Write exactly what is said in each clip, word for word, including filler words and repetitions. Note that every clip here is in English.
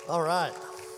All right.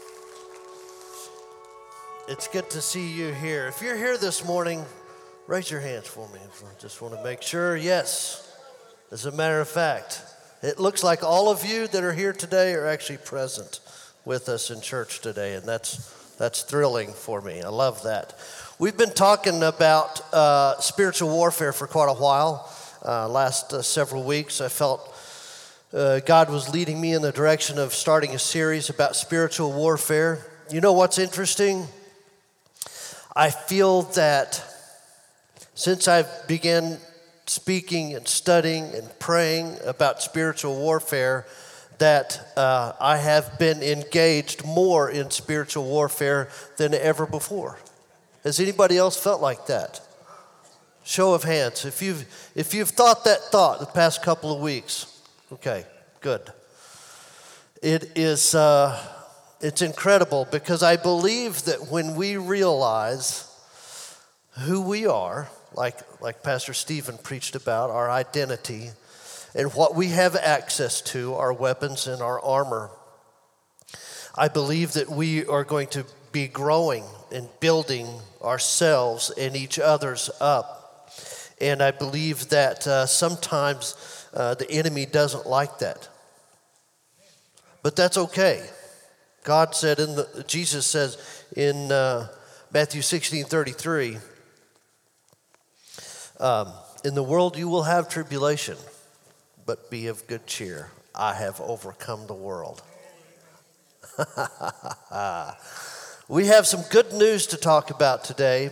It's good to see you here. If you're here this morning, raise your hands for me. I just want to make sure. Yes. As a matter of fact, it looks like all of you that are here today are actually present with us in church today, and that's that's thrilling for me. I love that. We've been talking about uh, spiritual warfare for quite a while. Uh, last uh, several weeks, I felt uh, God was leading me in the direction of starting a series about spiritual warfare. You know what's interesting? I feel that since I began speaking and studying and praying about spiritual warfare, that uh, I have been engaged more in spiritual warfare than ever before. Has anybody else felt like that? Show of hands. If you've if you've thought that thought the past couple of weeks, okay, good. It is uh, it's incredible because I believe that when we realize who we are, like like Pastor Stephen preached about, our identity, and what we have access to, our weapons and our armor, I believe that we are going to be growing and building ourselves and each other's up. And I believe that uh, sometimes uh, the enemy doesn't like that. But that's okay. God said, in the, Jesus says in uh, Matthew sixteen thirty-three, um, in the world you will have tribulation, but be of good cheer. I have overcome the world. We have some good news to talk about today.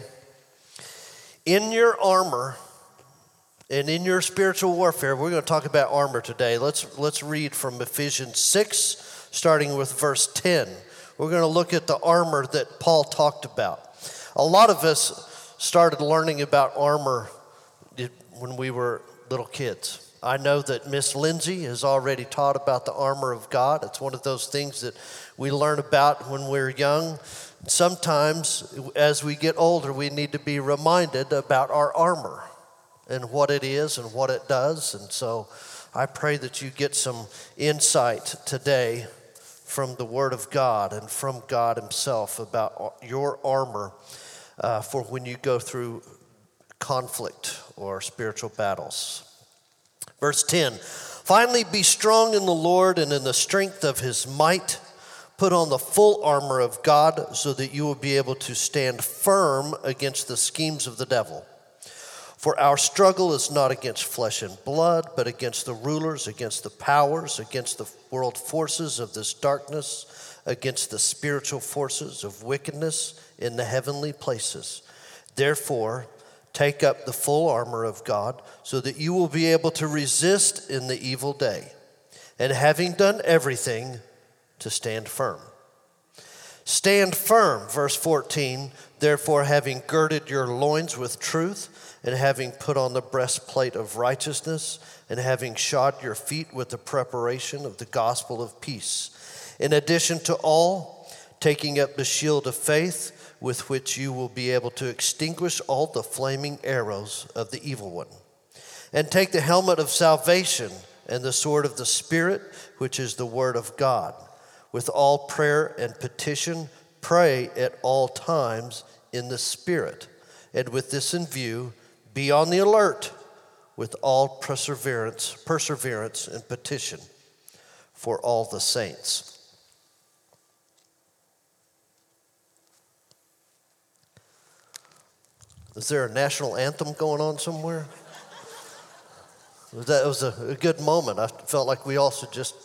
In your armor and in your spiritual warfare, we're going to talk about armor today. Let's let's read from Ephesians six, starting with verse ten. We're going to look at the armor that Paul talked about. A lot of us started learning about armor when we were little kids. I know that Miss Lindsay has already taught about the armor of God. It's one of those things that we learn about when we're young. Sometimes, as we get older, we need to be reminded about our armor and what it is and what it does. And so I pray that you get some insight today from the Word of God and from God Himself about your armor uh, for when you go through conflict or spiritual battles. Verse ten, finally be strong in the Lord and in the strength of His might. Put on the full armor of God so that you will be able to stand firm against the schemes of the devil. For our struggle is not against flesh and blood, but against the rulers, against the powers, against the world forces of this darkness, against the spiritual forces of wickedness in the heavenly places. Therefore, take up the full armor of God so that you will be able to resist in the evil day. And having done everything, to stand firm. Stand firm, verse fourteen, therefore having girded your loins with truth, and having put on the breastplate of righteousness, and having shod your feet with the preparation of the gospel of peace. In addition to all, taking up the shield of faith, with which you will be able to extinguish all the flaming arrows of the evil one. And take the helmet of salvation and the sword of the Spirit, which is the word of God. With all prayer and petition, pray at all times in the Spirit. And with this in view, be on the alert with all perseverance, perseverance and petition for all the saints. Is there a national anthem going on somewhere? That was a, a good moment. I felt like we all should just...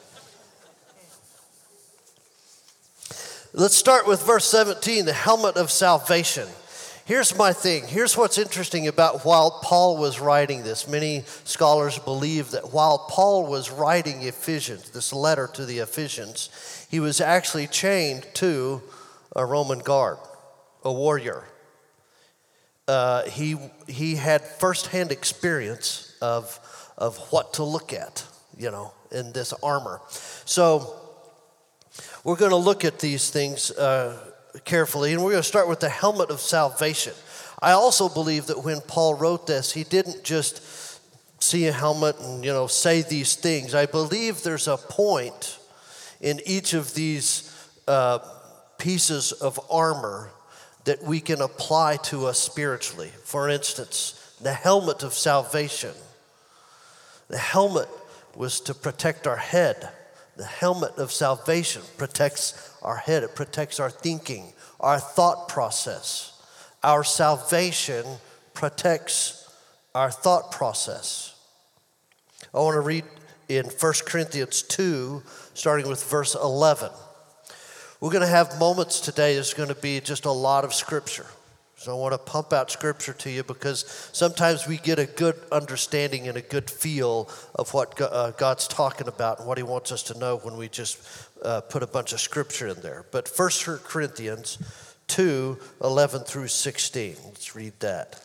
Let's start with verse seventeen, the helmet of salvation. Here's my thing. Here's what's interesting about while Paul was writing this. Many scholars believe that while Paul was writing Ephesians, this letter to the Ephesians, he was actually chained to a Roman guard, a warrior. Uh, he he had firsthand experience of of what to look at, you know, in this armor. So we're going to look at these things uh, carefully, and we're going to start with the helmet of salvation. I also believe that when Paul wrote this, he didn't just see a helmet and, you know, say these things. I believe there's a point in each of these uh, pieces of armor that we can apply to us spiritually. For instance, the helmet of salvation. The helmet was to protect our head. The helmet of salvation protects our head. It protects our thinking, our thought process. Our salvation protects our thought process. I want to read in First Corinthians two, starting with verse eleven. We're going to have moments today. There's going to be just a lot of scripture. So I want to pump out scripture to you because sometimes we get a good understanding and a good feel of what uh, God's talking about and what he wants us to know when we just uh, put a bunch of scripture in there. But First Corinthians two, eleven through sixteen. Let's read that.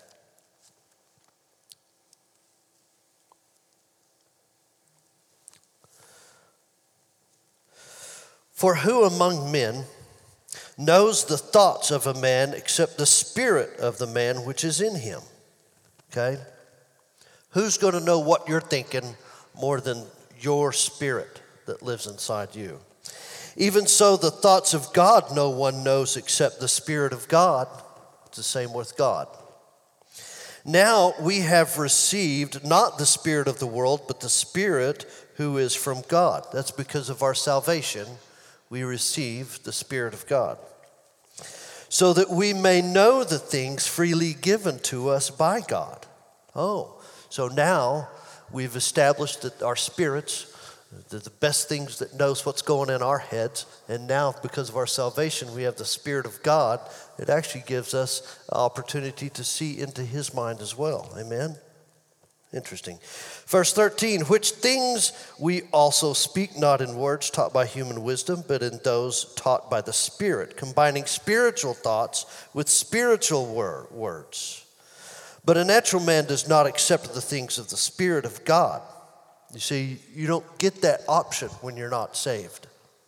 For who among men knows the thoughts of a man except the spirit of the man which is in him? Okay? Who's going to know what you're thinking more than your spirit that lives inside you? Even so, the thoughts of God no one knows except the Spirit of God. It's the same with God. Now we have received not the spirit of the world, but the Spirit who is from God. That's because of our salvation. We receive the Spirit of God, so that we may know the things freely given to us by God. Oh, so now we've established that our spirits, they're the best things that knows what's going in our heads, and now because of our salvation, we have the Spirit of God. It actually gives us an opportunity to see into his mind as well. Amen? Interesting. Verse thirteen, which things we also speak not in words taught by human wisdom, but in those taught by the Spirit, combining spiritual thoughts with spiritual wor- words. But a natural man does not accept the things of the Spirit of God. You see, you don't get that option when you're not saved.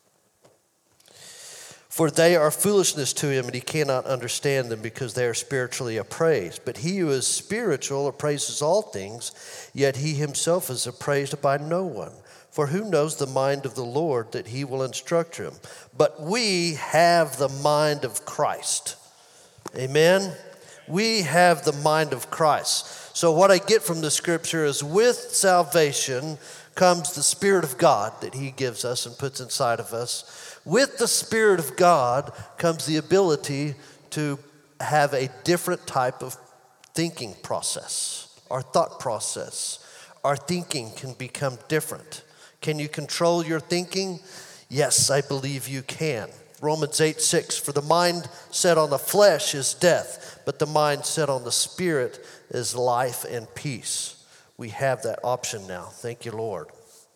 For they are foolishness to him, and he cannot understand them because they are spiritually appraised. But he who is spiritual appraises all things, yet he himself is appraised by no one. For who knows the mind of the Lord that he will instruct him? But we have the mind of Christ. Amen? We have the mind of Christ. So what I get from the scripture is with salvation comes the Spirit of God that he gives us and puts inside of us. With the Spirit of God comes the ability to have a different type of thinking process. Our thought process, our thinking can become different. Can you control your thinking? Yes, I believe you can. Romans eight six, for the mind set on the flesh is death, but the mind set on the Spirit is life and peace. We have that option now. Thank you, Lord.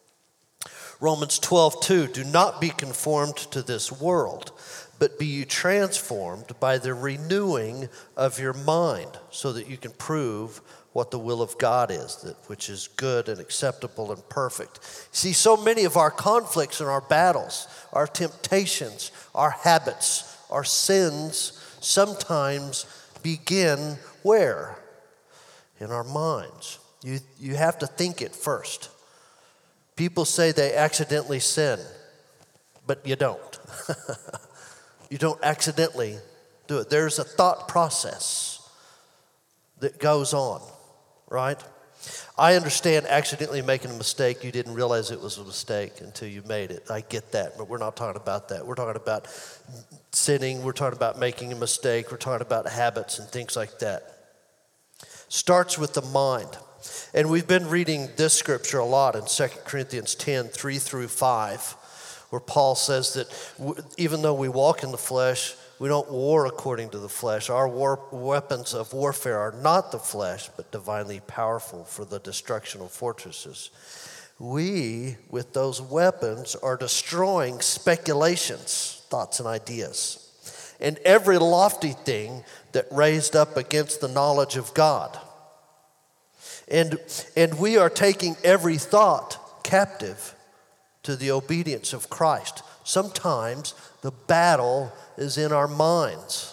Romans twelve two, do not be conformed to this world, but be you transformed by the renewing of your mind, so that you can prove what the will of God is, that which is good and acceptable and perfect. See, so many of our conflicts and our battles, our temptations, our habits, our sins sometimes begin where? In our minds. You, you have to think it first. People say they accidentally sin, but you don't. You don't accidentally do it. There's a thought process that goes on, right? I understand accidentally making a mistake. You didn't realize it was a mistake until you made it. I get that, but we're not talking about that. We're talking about sinning. We're talking about making a mistake. We're talking about habits and things like that. Starts with the mind. And we've been reading this scripture a lot in Second Corinthians ten, three through five, where Paul says that w- even though we walk in the flesh, we don't war according to the flesh. Our war- weapons of warfare are not the flesh, but divinely powerful for the destruction of fortresses. We, with those weapons, are destroying speculations, thoughts and ideas, and every lofty thing that raised up against the knowledge of God. And, and we are taking every thought captive to the obedience of Christ. Sometimes the battle is in our minds.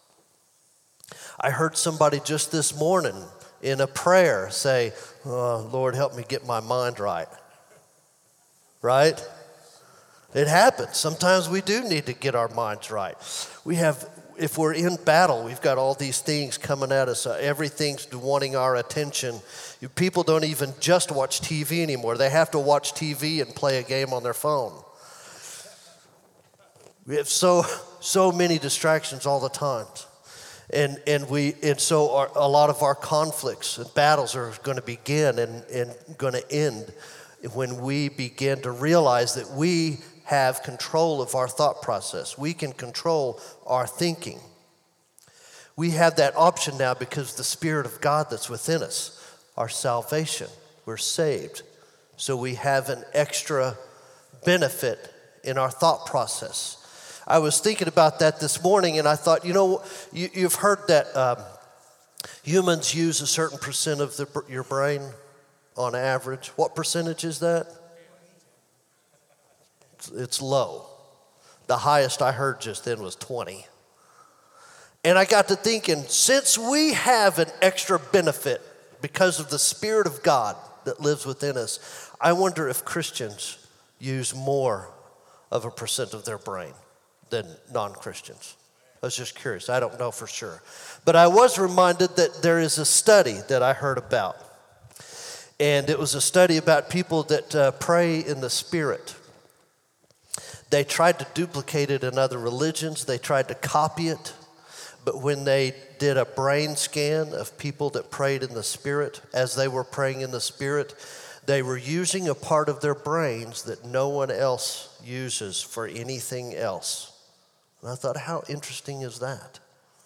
I heard somebody just this morning in a prayer say, oh, Lord, help me get my mind right. Right? It happens. Sometimes we do need to get our minds right. We have, if we're in battle, we've got all these things coming at us. Uh, everything's wanting our attention. You, people don't even just watch T V anymore. They have to watch T V and play a game on their phone. We have so so many distractions all the time. And and we and so our, a lot of our conflicts and battles are going to begin and, and going to end when we begin to realize that we have control of our thought process. We can control our thinking. We have that option now because the Spirit of God that's within us, our salvation, we're saved. So we have an extra benefit in our thought process. I was thinking about that this morning, and I thought, you know, you, you've heard that um, humans use a certain percent of the, your brain on average. What percentage is that? It's, it's low. The highest I heard just then was twenty. And I got to thinking, since we have an extra benefit because of the Spirit of God that lives within us, I wonder if Christians use more of a percent of their brain than non-Christians. I was just curious. I don't know for sure. But I was reminded that there is a study that I heard about. And it was a study about people that uh, pray in the Spirit. They tried to duplicate it in other religions. They tried to copy it. But when they did a brain scan of people that prayed in the Spirit, as they were praying in the Spirit, they were using a part of their brains that no one else uses for anything else. And I thought, how interesting is that?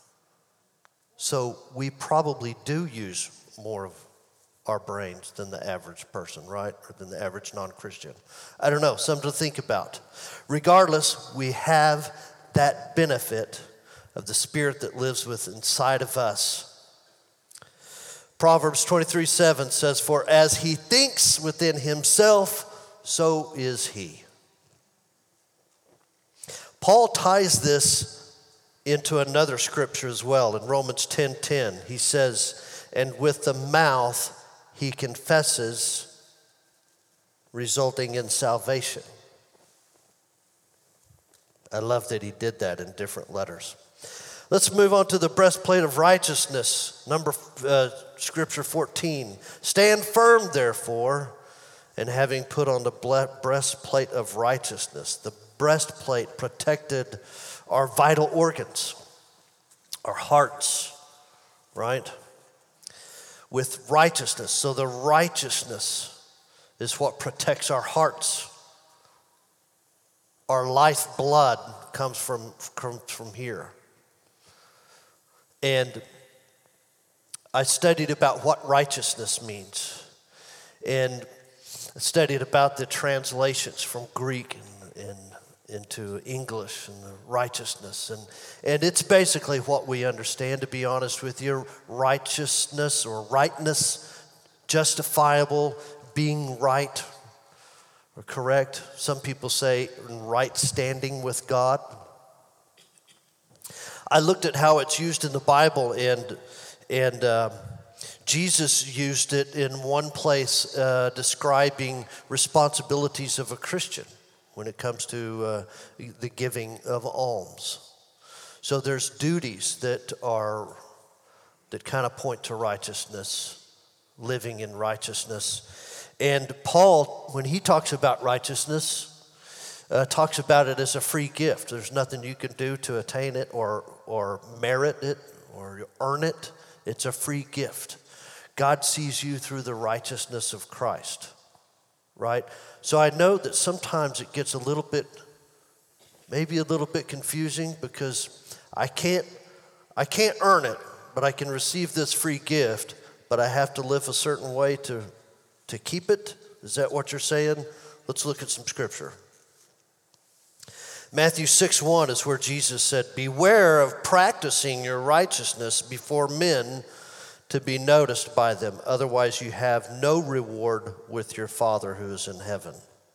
So we probably do use more of our brains than the average person, right? Or than the average non-Christian. I don't know, something to think about. Regardless, we have that benefit of the Spirit that lives within inside of us. Proverbs twenty-three seven says, "For as he thinks within himself, so is he." Paul ties this into another scripture as well. In Romans ten ten, he says, "And with the mouth he confesses, resulting in salvation." I love that he did that in different letters. Let's move on to the breastplate of righteousness. Number uh, scripture fourteen. "Stand firm, therefore, and having put on the breastplate of righteousness." The breastplate protected our vital organs, our hearts, right? With righteousness. So the righteousness is what protects our hearts. Our life blood comes from, from, from here. And I studied about what righteousness means. And I studied about the translations from Greek and, and into English and the righteousness. And, and it's basically what we understand, to be honest with you. Righteousness or rightness, justifiable, being right or correct. Some people say right standing with God. I looked at how it's used in the Bible, and and uh, Jesus used it in one place uh, describing responsibilities of a Christian when it comes to uh, the giving of alms. So there's duties that are that kind of point to righteousness, living in righteousness. And Paul, when he talks about righteousness, Uh, talks about it as a free gift. There's nothing you can do to attain it or or merit it or earn it. It's a free gift. God sees you through the righteousness of Christ, right? So I know that sometimes it gets a little bit, maybe a little bit confusing, because I can't I can't earn it, but I can receive this free gift, but I have to live a certain way to to keep it. Is that what you're saying? Let's look at some scripture. Matthew six one is where Jesus said, "Beware of practicing your righteousness before men to be noticed by them. Otherwise you have no reward with your Father who is in heaven."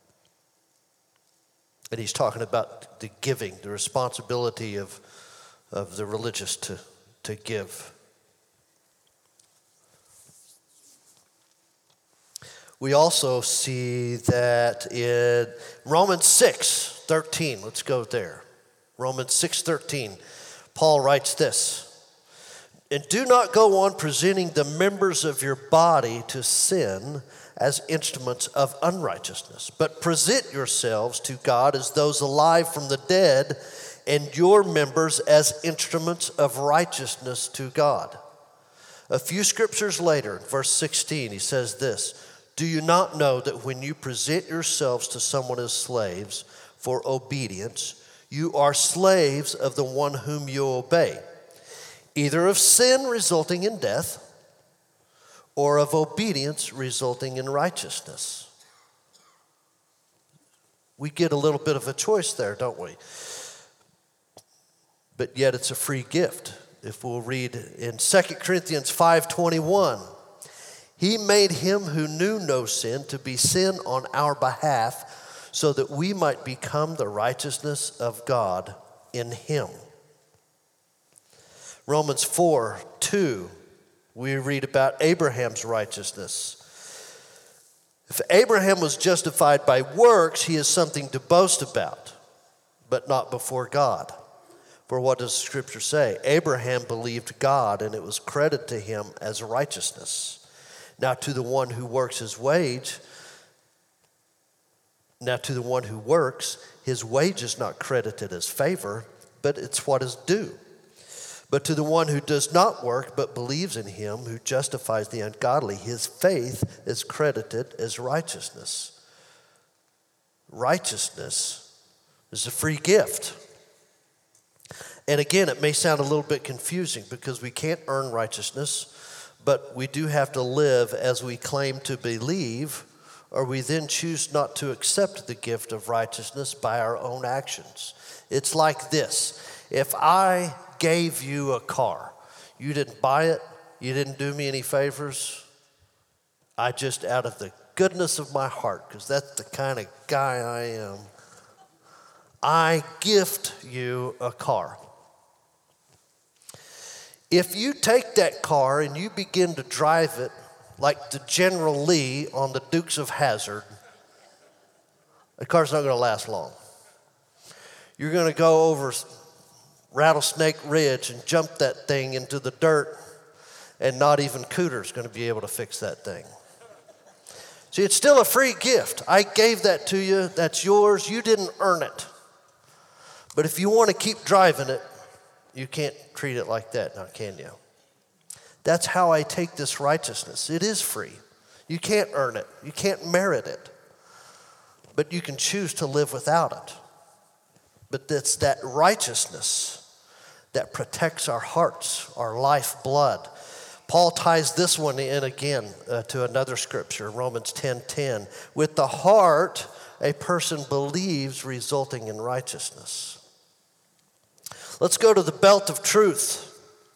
And he's talking about the giving, the responsibility of, of the religious to, to give. We also see that in Romans six thirteen. Let's go there. Romans six thirteen. Paul writes this. And do not go on presenting the members of your body to sin as instruments of unrighteousness, but present yourselves to God as those alive from the dead, and your members as instruments of righteousness to God. A few scriptures later, verse sixteen, he says this, do you not know that when you present yourselves to someone as slaves for obedience, you are slaves of the one whom you obey, either of sin resulting in death or of obedience resulting in righteousness? We get a little bit of a choice there, don't we? But yet it's a free gift. If we'll read in Second Corinthians five twenty-one, he made him who knew no sin to be sin on our behalf, so that we might become the righteousness of God in him. Romans four two, we read about Abraham's righteousness. If Abraham was justified by works, he has something to boast about, but not before God. For what does Scripture say? Abraham believed God, and it was credited to him as righteousness. Now to the one who works his wage, now to the one who works, his wage is not credited as favor, but it's what is due. But to the one who does not work, but believes in him who justifies the ungodly, his faith is credited as righteousness. Righteousness is a free gift. And again, it may sound a little bit confusing because we can't earn righteousness, but we do have to live as we claim to believe, or we then choose not to accept the gift of righteousness by our own actions. It's like this. If I gave you a car, you didn't buy it, you didn't do me any favors, I just, out of the goodness of my heart, because that's the kind of guy I am, I gift you a car. If you take that car and you begin to drive it like the General Lee on the Dukes of Hazzard, the car's not going to last long. You're going to go over Rattlesnake Ridge and jump that thing into the dirt, and not even Cooter's going to be able to fix that thing. See, it's still a free gift. I gave that to you. That's yours. You didn't earn it. But if you want to keep driving it, you can't treat it like that now, can you? That's how I take this righteousness. It is free. You can't earn it. You can't merit it. But you can choose to live without it. But it's that righteousness that protects our hearts, our lifeblood. Paul ties this one in again uh, to another scripture, Romans ten ten. With the heart, a person believes, resulting in righteousness. Let's go to the belt of truth.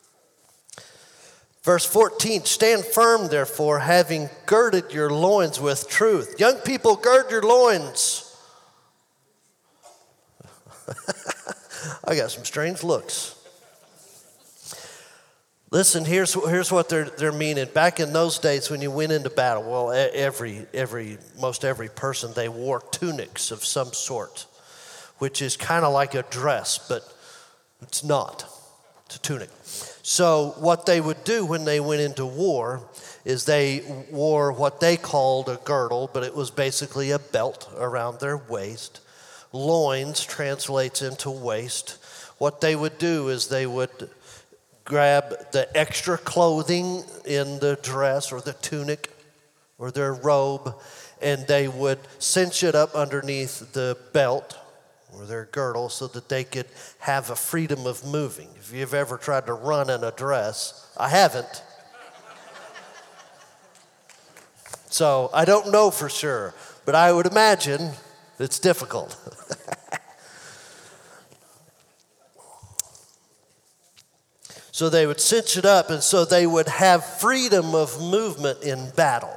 Verse fourteen, stand firm, therefore, having girded your loins with truth. Young people, gird your loins. I got some strange looks. Listen, here's, here's what they're, they're meaning. Back in those days when you went into battle, well, every, every, most every person, they wore tunics of some sort, which is kind of like a dress, but it's not. It's a tunic. So what they would do when they went into war is they wore what they called a girdle, but it was basically a belt around their waist. Loins translates into waist. What they would do is they would grab the extra clothing in the dress or the tunic or their robe, and they would cinch it up underneath the belt or their girdle so that they could have a freedom of moving. If you've ever tried to run in a dress, I haven't. So I don't know for sure, but I would imagine it's difficult. So they would cinch it up, and so they would have freedom of movement in battle.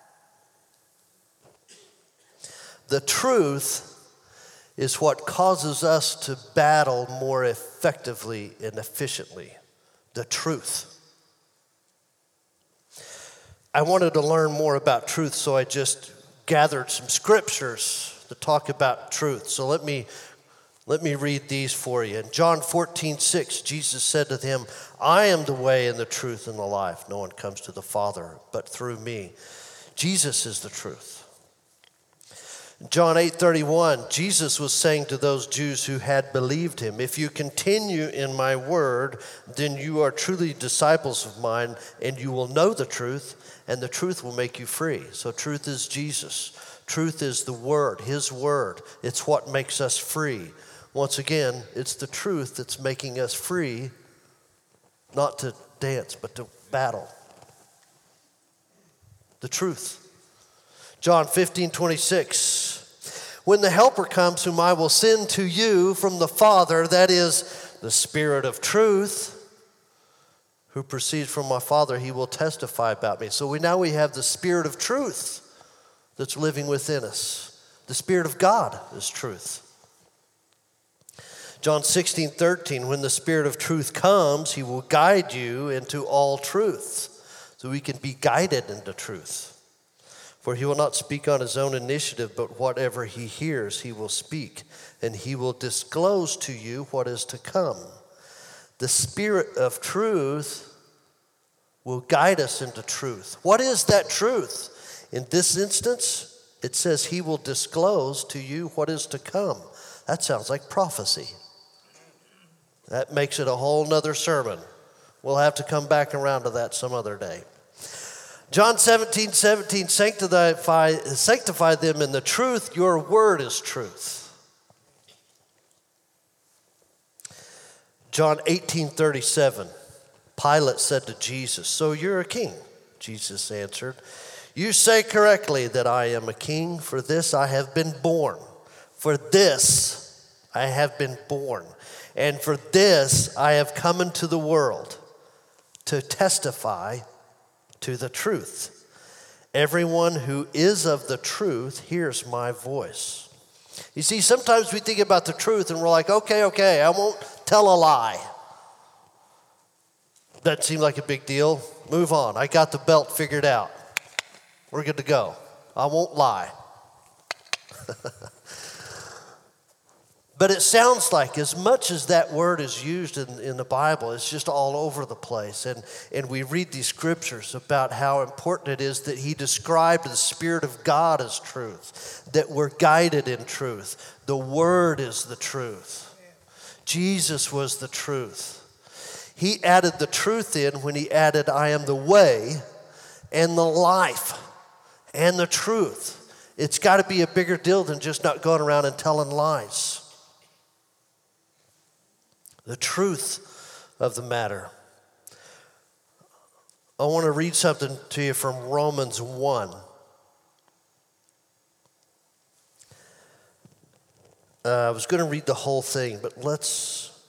The truth is what causes us to battle more effectively and efficiently. The truth. I wanted to learn more about truth, so I just gathered some scriptures to talk about truth. So let me let me read these for you. In John fourteen six, Jesus said to them, I am the way and the truth and the life. No one comes to the Father but through me. Jesus is the truth. John eight thirty-one, Jesus was saying to those Jews who had believed him, if you continue in my word, then you are truly disciples of mine, and you will know the truth, and the truth will make you free. So truth is Jesus. Truth is the word, his word. It's what makes us free. Once again, it's the truth that's making us free, not to dance, but to battle. The truth. John fifteen twenty-six, when the Helper comes, whom I will send to you from the Father, that is the Spirit of truth, who proceeds from my Father, he will testify about me. So we now we have the Spirit of truth that's living within us. The Spirit of God is truth. John sixteen thirteen, when the Spirit of truth comes, he will guide you into all truth. So we can be guided into truth. For he will not speak on his own initiative, but whatever he hears, he will speak, and he will disclose to you what is to come. The Spirit of truth will guide us into truth. What is that truth? In this instance, it says he will disclose to you what is to come. That sounds like prophecy. That makes it a whole nother sermon. We'll have to come back around to that some other day. John seventeen seventeen, sanctify, sanctify them in the truth. Your word is truth. John eighteen thirty-seven, Pilate said to Jesus, so you're a king? Jesus answered, you say correctly that I am a king. For this I have been born. For this I have been born. And for this I have come into the world, to testify to the truth. Everyone who is of the truth hears my voice. You see, sometimes we think about the truth and we're like, okay, okay, I won't tell a lie. Doesn't seem like a big deal. Move on. I got the belt figured out. We're good to go. I won't lie. But it sounds like as much as that word is used in, in the Bible, it's just all over the place. And, and we read these scriptures about how important it is that he described the Spirit of God as truth, that we're guided in truth. The word is the truth. Jesus was the truth. He added the truth in when he added, I am the way and the life and the truth. It's got to be a bigger deal than just not going around and telling lies. The truth of the matter. I want to read something to you from Romans one. Uh, I was going to read the whole thing, but let's.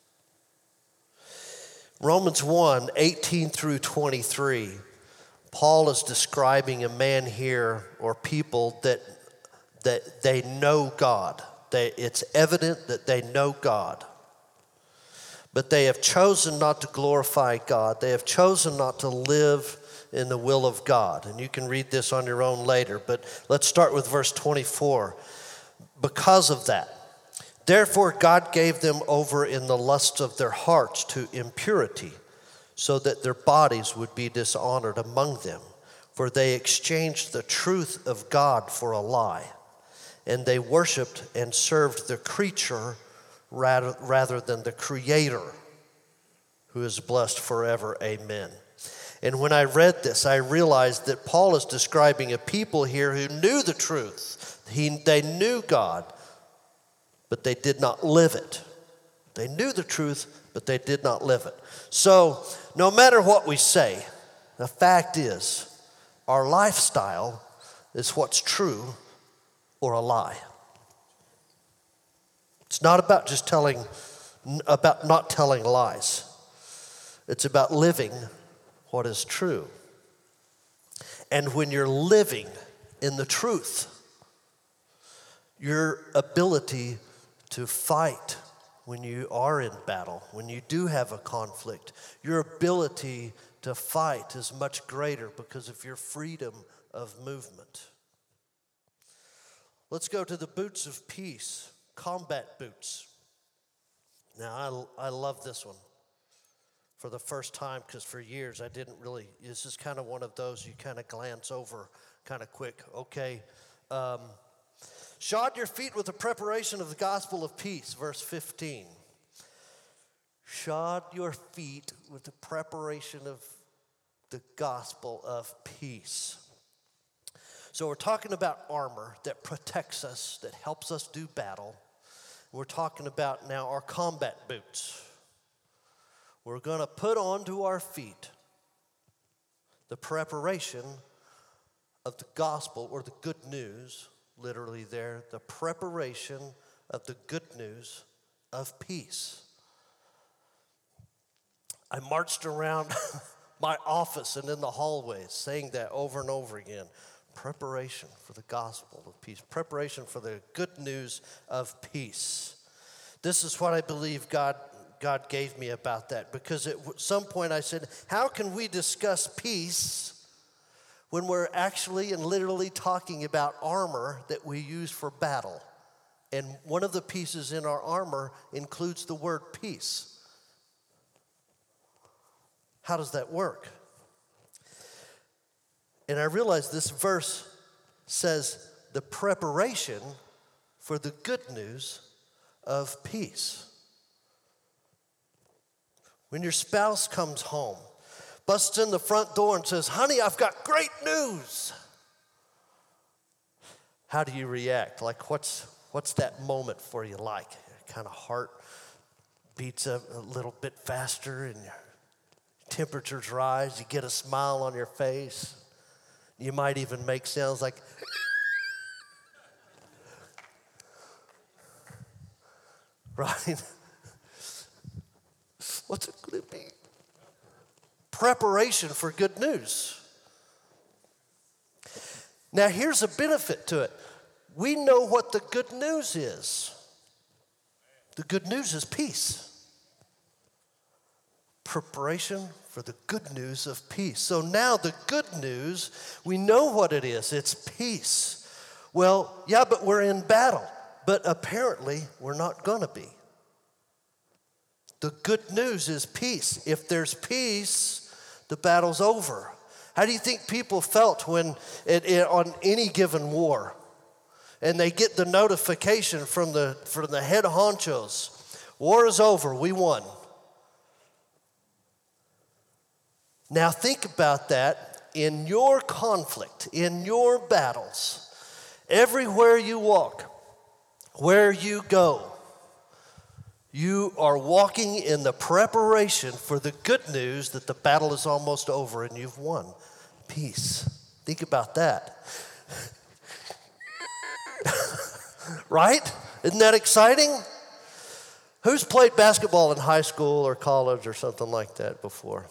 Romans one, eighteen through twenty-three. Paul is describing a man here, or people that, that they know God. They, it's evident that they know God. But they have chosen not to glorify God. They have chosen not to live in the will of God. And you can read this on your own later. But let's start with verse twenty-four. Because of that, therefore God gave them over in the lusts of their hearts to impurity, so that their bodies would be dishonored among them. For they exchanged the truth of God for a lie, and they worshiped and served the creature rather, rather than the Creator, who is blessed forever. Amen. And when I read this, I realized that Paul is describing a people here who knew the truth. He, they knew God, but they did not live it. They knew the truth, but they did not live it. So no matter what we say, the fact is, our lifestyle is what's true or a lie. It's not about just telling, about not telling lies. It's about living what is true. And when you're living in the truth, your ability to fight when you are in battle, when you do have a conflict, your ability to fight is much greater because of your freedom of movement. Let's go to the boots of peace, combat boots. Now, I, I love this one for the first time because for years I didn't really, this is kind of one of those you kind of glance over kind of quick. Okay, um, shod your feet with the preparation of the gospel of peace, verse fifteen. Shod your feet with the preparation of the gospel of peace. So we're talking about armor that protects us, that helps us do battle. We're talking about now our combat boots. We're going to put onto our feet the preparation of the gospel or the good news, literally there, the preparation of the good news of peace. I marched around my office and in the hallways saying that over and over again. Preparation for the gospel of peace. Preparation for the good news of peace. This is what I believe God, God gave me about that. Because at some point I said, how can we discuss peace when we're actually and literally talking about armor that we use for battle? And one of the pieces in our armor includes the word peace. How does that work? And I realized this verse says the preparation for the good news of peace. When your spouse comes home, busts in the front door and says, honey, I've got great news. How do you react? Like what's what's that moment for you like? Kind of heart beats a, a little bit faster and your temperatures rise. You get a smile on your face. You might even make sounds like, right? What's it going to be? Preparation for good news. Now, here's a benefit to it. We know what the good news is. The good news is peace. Preparation for the good news of peace. So now the good news, we know what it is. It's peace. Well, yeah, but we're in battle. But apparently, we're not going to be. The good news is peace. If there's peace, the battle's over. How do you think people felt when it, it, on any given war, and they get the notification from the, from the head honchos, war is over, we won. Now think about that in your conflict, in your battles. Everywhere you walk, where you go, you are walking in the preparation for the good news that the battle is almost over and you've won. Peace. Think about that. Right? Isn't that exciting? Who's played basketball in high school or college or something like that before?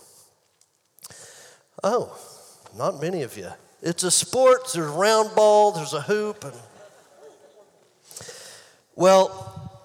Oh, not many of you. It's a sport. There's a round ball. There's a hoop. And well,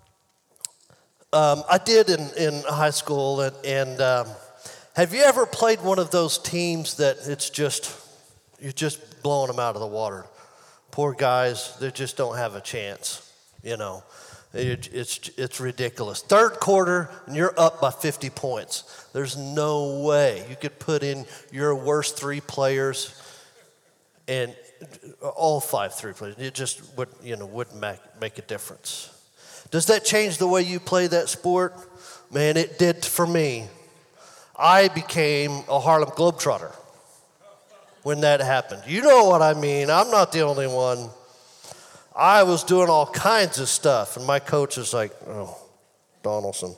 um, I did in, in high school. And, and um, have you ever played one of those teams that it's just, you're just blowing them out of the water? Poor guys, they just don't have a chance, you know. It, it's, it's ridiculous. Third quarter, and you're up by fifty points. There's no way you could put in your worst three players and all five three players. It just would, you know, wouldn't make, make a difference. Does that change the way you play that sport? Man, it did for me. I became a Harlem Globetrotter when that happened. You know what I mean. I'm not the only one. I was doing all kinds of stuff, and my coach is like, oh, Donaldson.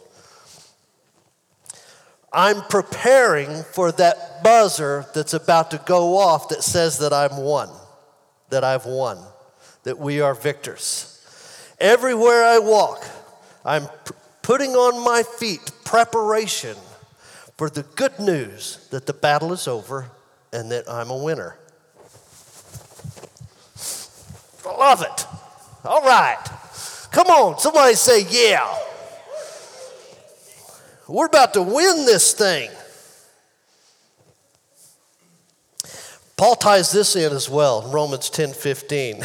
I'm preparing for that buzzer that's about to go off that says that I'm won, that I've won, that we are victors. Everywhere I walk, I'm p- putting on my feet preparation for the good news that the battle is over and that I'm a winner. I love it. All right. Come on, somebody say yeah. We're about to win this thing. Paul ties this in as well in Romans ten fifteen.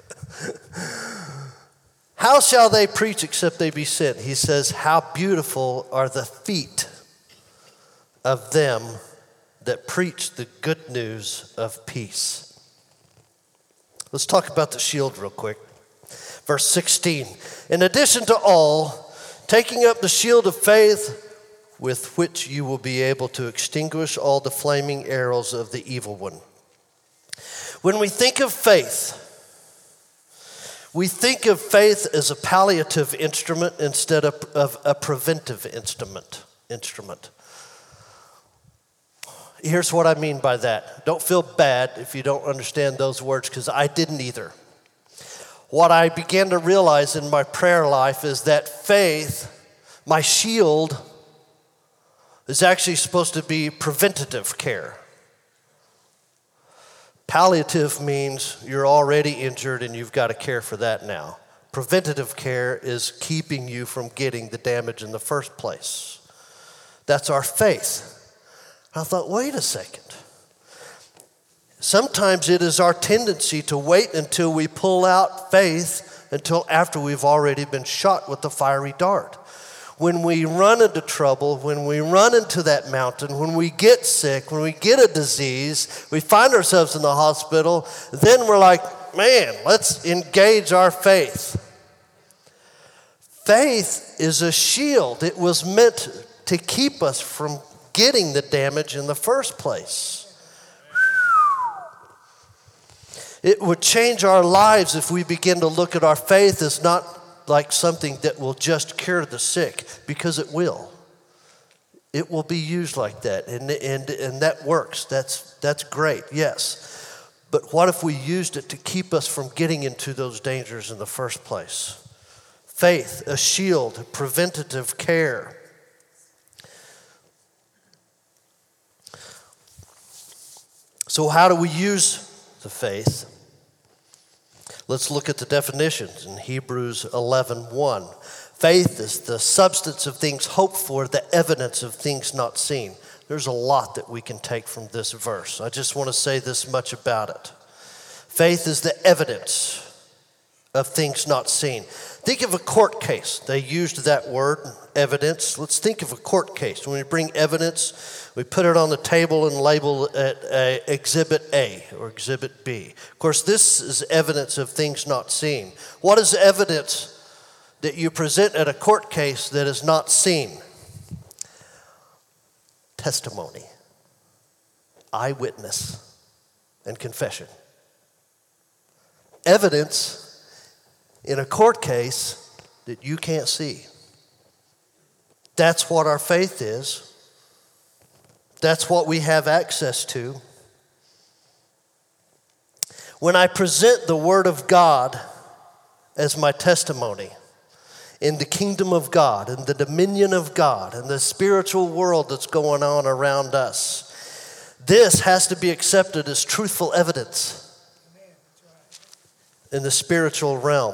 How shall they preach except they be sent? He says, how beautiful are the feet of them that preach the good news of peace. Let's talk about the shield real quick. Verse sixteen, in addition to all, taking up the shield of faith with which you will be able to extinguish all the flaming arrows of the evil one. When we think of faith, we think of faith as a palliative instrument instead of, of a preventive instrument. instrument. Here's what I mean by that. Don't feel bad if you don't understand those words, because I didn't either. What I began to realize in my prayer life is that faith, my shield, is actually supposed to be preventative care. Palliative means you're already injured and you've got to care for that now. Preventative care is keeping you from getting the damage in the first place. That's our faith. I thought, wait a second. Sometimes it is our tendency to wait until we pull out faith until after we've already been shot with the fiery dart. When we run into trouble, when we run into that mountain, when we get sick, when we get a disease, we find ourselves in the hospital, then we're like, man, let's engage our faith. Faith is a shield. It was meant to keep us from getting the damage in the first place. It would change our lives if we begin to look at our faith as not like something that will just cure the sick, because it will. It will be used like that, and, and, and that works. That's, that's great, yes. But what if we used it to keep us from getting into those dangers in the first place? Faith, a shield, preventative care. So how do we use the faith? Let's look at the definitions in Hebrews eleven one. Faith is the substance of things hoped for, the evidence of things not seen. There's a lot that we can take from this verse. I just want to say this much about it. Faith is the evidence of things not seen. Think of a court case. They used that word, evidence. Let's think of a court case. When we bring evidence, we put it on the table and label it uh, Exhibit A or Exhibit B. Of course, this is evidence of things not seen. What is evidence that you present at a court case that is not seen? Testimony, eyewitness, and confession. Evidence in a court case that you can't see. That's what our faith is. That's what we have access to. When I present the Word of God as my testimony in the kingdom of God, in the dominion of God, in the spiritual world that's going on around us, this has to be accepted as truthful evidence in the spiritual realm.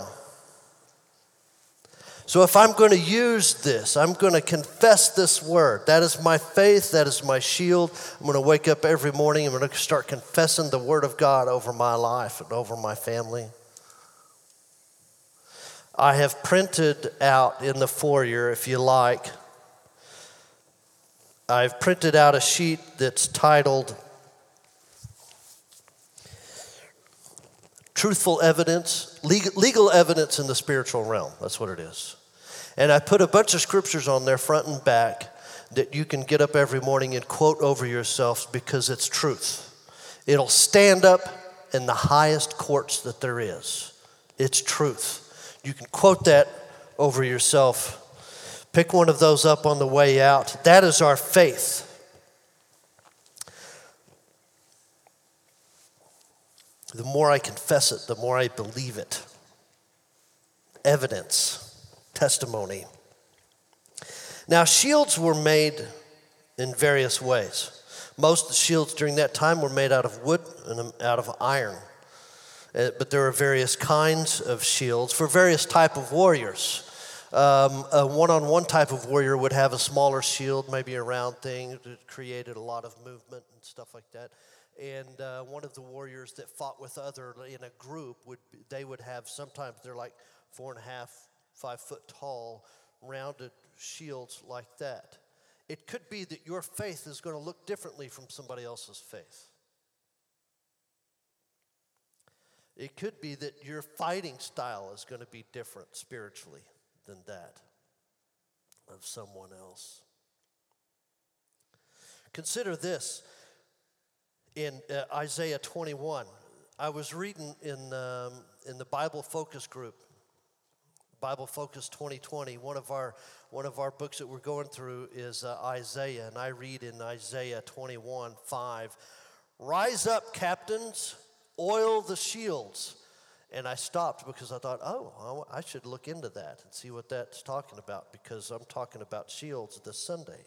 So if I'm going to use this, I'm going to confess this word. That is my faith. That is my shield. I'm going to wake up every morning. I'm going to start confessing the word of God over my life and over my family. I have printed out in the foyer, if you like, I've printed out a sheet that's titled Truthful Evidence, Legal, Legal Evidence in the Spiritual Realm. That's what it is. And I put a bunch of scriptures on there front and back that you can get up every morning and quote over yourself because it's truth. It'll stand up in the highest courts that there is. It's truth. You can quote that over yourself. Pick one of those up on the way out. That is our faith. The more I confess it, the more I believe it. Evidence, testimony. Now, shields were made in various ways. Most of the shields during that time were made out of wood and out of iron. Uh, but there are various kinds of shields for various type of warriors. Um, a one-on-one type of warrior would have a smaller shield, maybe a round thing that created a lot of movement and stuff like that. And uh, one of the warriors that fought with other in a group, would they would have, sometimes they're like four and a half, five foot tall, rounded shields like that. It could be that your faith is going to look differently from somebody else's faith. It could be that your fighting style is going to be different spiritually than that of someone else. Consider this. In uh, Isaiah twenty-one, I was reading in um, in the Bible Focus group, Bible Focus twenty twenty. One of our one of our books that we're going through is uh, Isaiah, and I read in Isaiah twenty-one five, "Rise up, captains, oil the shields." And I stopped because I thought, oh, I should look into that and see what that's talking about, because I'm talking about shields this Sunday.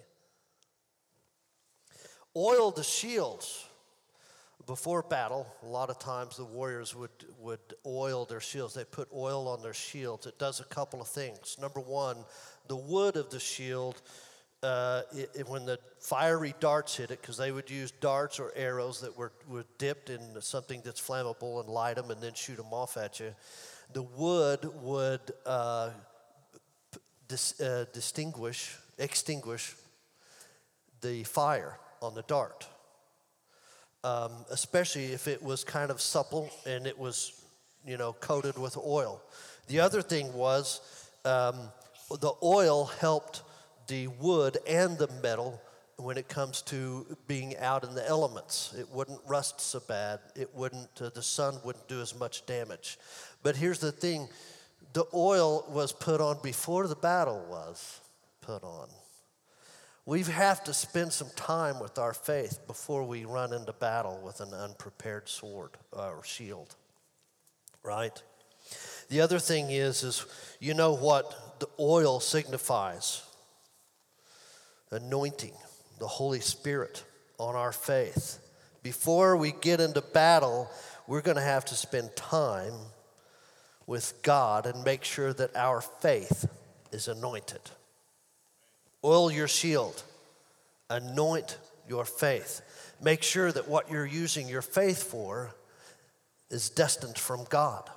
Oil the shields. Before battle, a lot of times the warriors would, would oil their shields. They put oil on their shields. It does a couple of things. Number one, the wood of the shield, uh, it, it, when the fiery darts hit it, because they would use darts or arrows that were, were dipped in something that's flammable and light them and then shoot them off at you, the wood would uh, dis, uh, distinguish, extinguish the fire on the dart. Um, especially if it was kind of supple and it was, you know, coated with oil. The other thing was um, the oil helped the wood and the metal when it comes to being out in the elements. It wouldn't rust so bad. It wouldn't, uh, the sun wouldn't do as much damage. But here's the thing, the oil was put on before the battle was put on. We have to spend some time with our faith before we run into battle with an unprepared sword or shield, right? The other thing is, is you know what the oil signifies? Anointing, the Holy Spirit on our faith. Before we get into battle, we're going to have to spend time with God and make sure that our faith is anointed. Oil your shield. Anoint your faith. Make sure that what you're using your faith for is destined from God.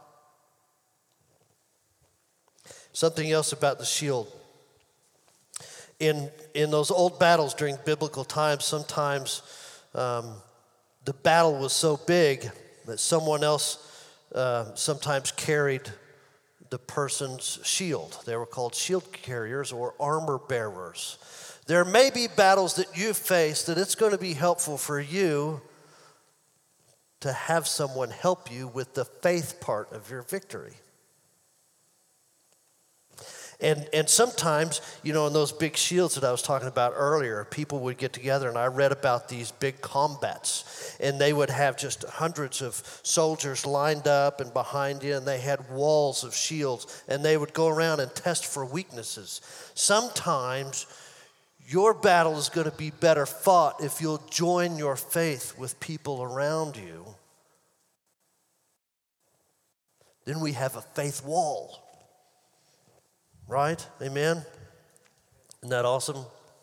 Something else about the shield. In, in those old battles during biblical times, sometimes um, the battle was so big that someone else uh, sometimes carried the person's shield. They were called shield carriers or armor bearers. There may be battles that you face that it's going to be helpful for you to have someone help you with the faith part of your victory. And and sometimes, you know, in those big shields that I was talking about earlier, people would get together, and I read about these big combats, and they would have just hundreds of soldiers lined up and behind you, and they had walls of shields, and they would go around and test for weaknesses. Sometimes your battle is going to be better fought if you'll join your faith with people around you. Then we have a faith wall. Right? Amen? Isn't that awesome?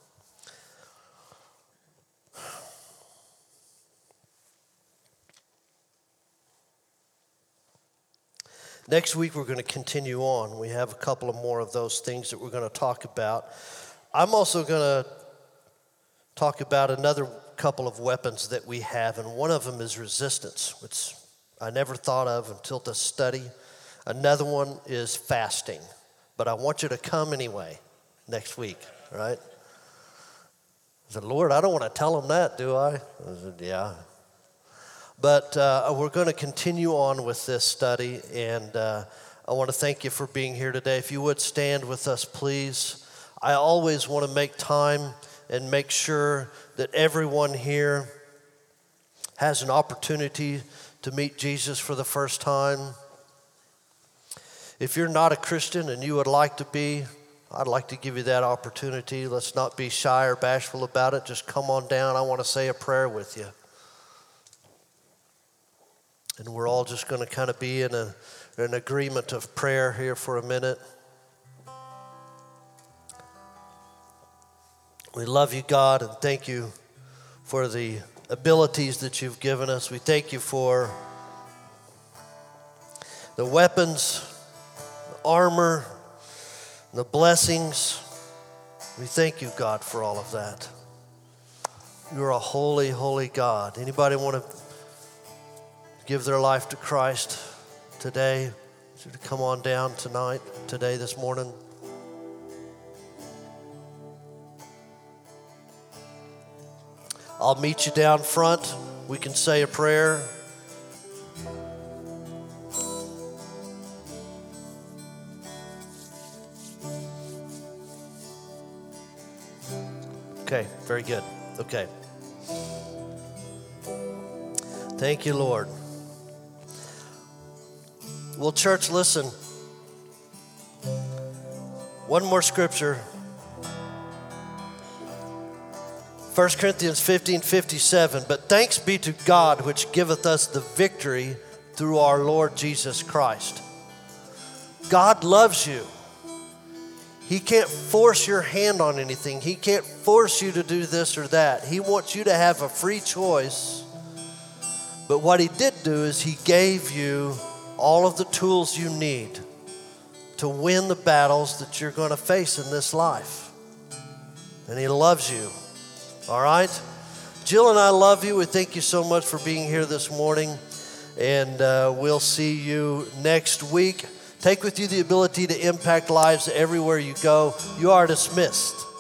Next week, we're going to continue on. We have a couple of more of those things that we're going to talk about. I'm also going to talk about another couple of weapons that we have, and one of them is resistance, which I never thought of until this study. Another one is fasting. But I want you to come anyway next week, right? I said, Lord, I don't want to tell them that, do I? I said, yeah. But uh, we're going to continue on with this study, and uh, I want to thank you for being here today. If you would stand with us, please. I always want to make time and make sure that everyone here has an opportunity to meet Jesus for the first time. If you're not a Christian and you would like to be, I'd like to give you that opportunity. Let's not be shy or bashful about it. Just come on down. I want to say a prayer with you. And we're all just going to kind of be in a, an agreement of prayer here for a minute. We love you, God, and thank you for the abilities that you've given us. We thank you for the weapons, the armor, the blessings. We thank you, God, for all of that. You're a holy, holy God. Anybody want to give their life to Christ today? To come on down tonight, today, this morning. I'll meet you down front. We can say a prayer. Okay, very good. Okay. Thank you, Lord. Well, church, listen. One more scripture. First Corinthians fifteen fifty-seven. But thanks be to God which giveth us the victory through our Lord Jesus Christ. God loves you. He can't force your hand on anything. He can't force you to do this or that. He wants you to have a free choice. But what he did do is he gave you all of the tools you need to win the battles that you're going to face in this life. And he loves you. All right? Jill and I love you. We thank you so much for being here this morning. And uh, we'll see you next week. Take with you the ability to impact lives everywhere you go. You are dismissed.